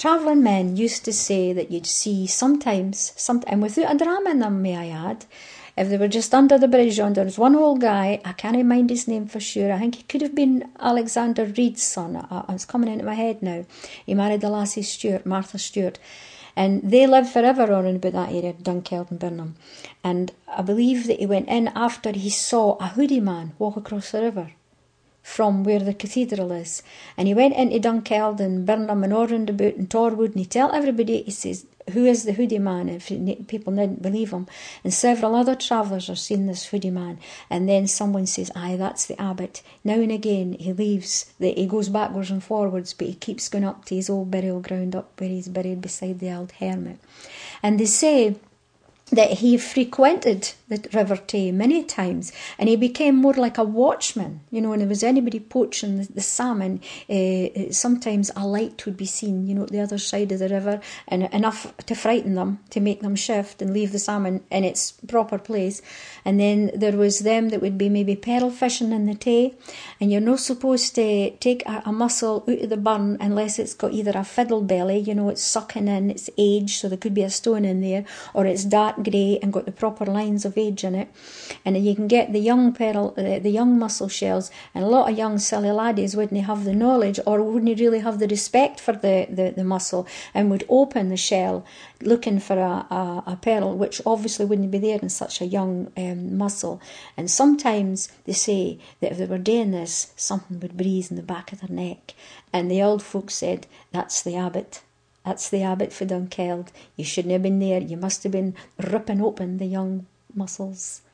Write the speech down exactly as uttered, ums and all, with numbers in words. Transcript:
travelling men used to say that you'd see sometimes, some, and without a drama in them, may I add, if they were just under the bridge yonder, there was one old guy, I can't mind his name for sure, I think he could have been Alexander Reed's son, uh, it's coming into my head now. He married the lassie Stewart, Martha Stewart, and they lived forever on about that area, Dunkeld and Burnham. And I believe that he went in after he saw a hoodie man walk across the river from where the cathedral is. And he went into Dunkeld and Burnham and all round about and Torwood, and he tell everybody, he says, who is the hoodie man, if people didn't believe him. And several other travellers have seen this hoodie man. And then someone says, aye, that's the abbot. Now and again he leaves, the, he goes backwards and forwards, but he keeps going up to his old burial ground up where he's buried beside the old hermit. And they say that he frequented the River Tay many times, and he became more like a watchman. You know, when there was anybody poaching the, the salmon, uh, sometimes a light would be seen, you know, at the other side of the river, and enough to frighten them, to make them shift and leave the salmon in its proper place. And then there was them that would be maybe pearl fishing in the Tay, and you're not supposed to take a, a mussel out of the burn unless it's got either a fiddle belly, you know, it's sucking in, it's aged, so there could be a stone in there, or it's dark grey and got the proper lines of age in it. And you can get the young pearl, uh, the young mussel shells, and a lot of young silly laddies wouldn't have the knowledge or wouldn't really have the respect for the, the, the mussel, and would open the shell looking for a, a, a pearl, which obviously wouldn't be there in such a young um, mussel. And sometimes they say that if they were doing this, something would breathe in the back of their neck. And the old folks said, that's the abbot. That's the abbot for Dunkeld. You shouldn't have been there. You must have been ripping open the young mussels.